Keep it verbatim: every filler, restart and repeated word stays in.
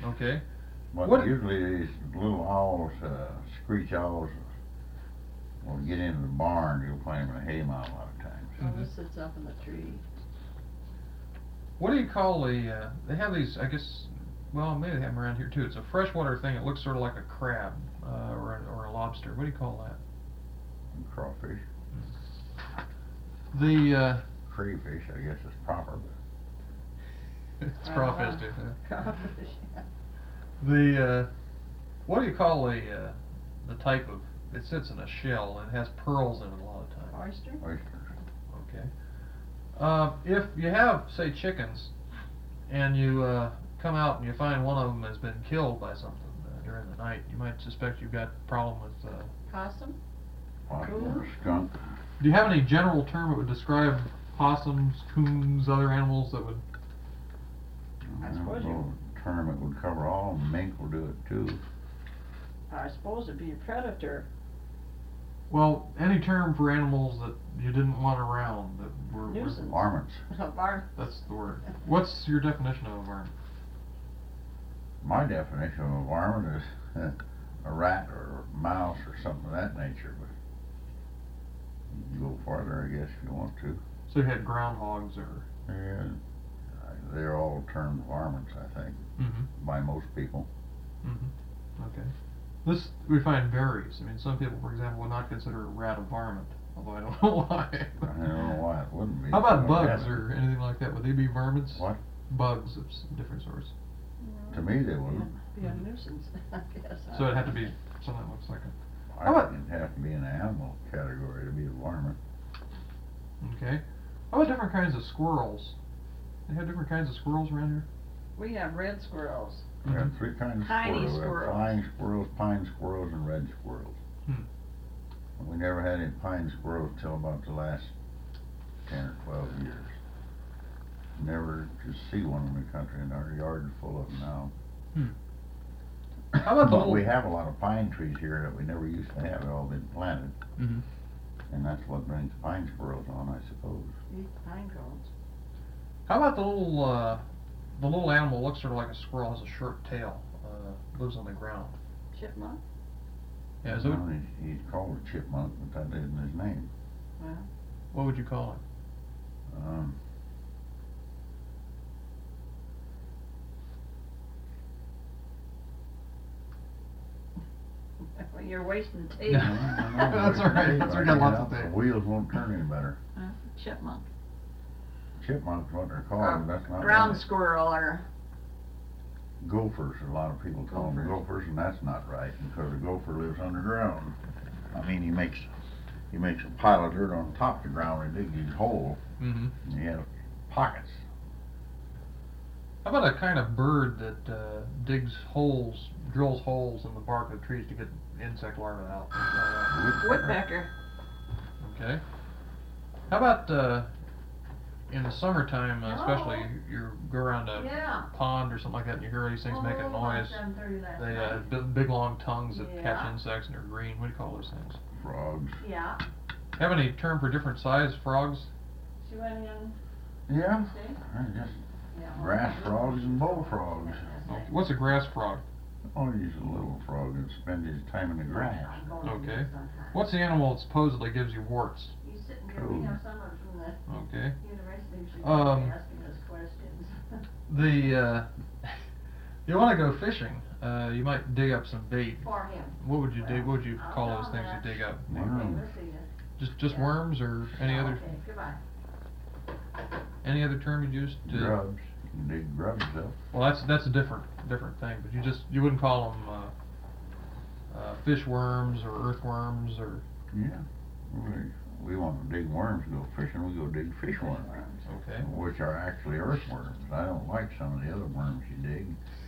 Okay. But What- usually these little owls, uh, screech owls, will get into the barn. You'll find them in a hay mound a lot of times. Well, Mhm. this sits up in the tree. What do you call the, uh, they have these, I guess, well, maybe they have them around here too. It's a freshwater thing. It looks sort of like a crab, uh, or, a, or a lobster. What do you call that? Crawfish, The, uh, crayfish, I guess is proper. it's crawfish Uh-huh. too. yeah. Crawfish, yeah. The, uh, what do you call the, uh, the type of, it sits in a shell and has pearls in it a lot of times. Oyster? Oysters. Okay. Uh, if you have, say, chickens, and you, uh, come out and you find one of them has been killed by something uh, during the night, you might suspect you've got a problem with, uh, Possum? Possible skunk. do you have any general term that would describe possums, coons, other animals that would, I don't suppose know you- a term that would cover all. Mink will do it too. I suppose it'd be a predator. well, any term for animals that you didn't want around that were, were Nuisance. Varmints. A barn. that's the word. What's your definition of a varmint? My definition of a varmint is a rat or a mouse or something of that nature, but you can go farther, I guess, if you want to. So you had groundhogs or, Yeah, uh, they're all termed varmints, I think, mm-hmm, by most people. mm-hmm, okay. This, we find varies. I mean, some people, for example, would not consider a rat a varmint, although I don't know why. I don't know why it wouldn't be. How about but I bugs guess- or anything like that? Would they be varmints? What? Bugs of s- different sorts. To me, they wouldn't. Be a nuisance, I guess. So it'd have to be something that looks like a, I How about- think it'd have to be in the animal category to be a varmint. okay. How about different kinds of squirrels? They have different kinds of squirrels around here? We have red squirrels. We have Mhm. three kinds of Tiny squirrels. We have squirrels. flying squirrels, pine squirrels, and red squirrels. Hmm. We never had any pine squirrels till about the last ten or twelve years. Never to see one in the country, and our yard is full of them now. Hmm. How about the But little... we have a lot of pine trees here that we never used to have. They've all been planted, Mhm. and that's what brings pine squirrels on, I suppose. Eat pine cones. How about the little, uh, the little animal looks sort of like a squirrel, has a short tail, uh, lives on the ground. Chipmunk? Yeah, is that, Well, he's, he's called a chipmunk, but that isn't his name. Well, what would you call it? Um, you're wasting tape. No. I don't know. That's all right. That's all right. Got lots of The tape. wheels won't turn any better. Uh, Chipmunk. Chipmunk's what they're called, Or but that's not ground right. squirrel or, Gophers, a lot of people call them Gophers. gophers, and that's not right, because a gopher lives underground. I mean, he makes, he makes a pile of dirt on top of the ground and digs his hole, Mm-hmm. and he has pockets. How about a kind of bird that, uh, digs holes, drills holes in the bark of trees to get insect larvae out? Uh, woodpecker. Okay. How about, uh, in the summertime, uh, especially, Oh. you, you go around a Yeah. pond or something like that and you hear these things making noise. seven thirty last They, uh, night. big, big long tongues that catch Yeah. insects and they're green. What do you call those things? Frogs. Yeah. Have any term for different size frogs? She went in, Yeah, see? they're just Yeah. grass frogs and bullfrogs. Oh, what's a grass frog? Oh, he's a little frog that spends his time in the grass. Okay. What's the animal that supposedly gives you warts? You sitting there, we have someone from the Okay. university who should Um, be asking us questions. The, uh, you want to go fishing, uh, you might dig up some bait. For him. What would you dig, what would you I'll call tell those him things that. you dig up? Okay, Worms. we'll see you. Just, just Yeah. worms or any Oh, other, Okay, goodbye. any other term you'd use to? Grubs. You can dig grubs up. Well, that's, that's a different, different thing, but you just, you wouldn't call them, uh, uh, fish worms or earthworms or, Yeah. We, we want to dig worms, go fishing, we go dig fish worms, okay. which are actually earthworms. I don't like some of the other worms you dig.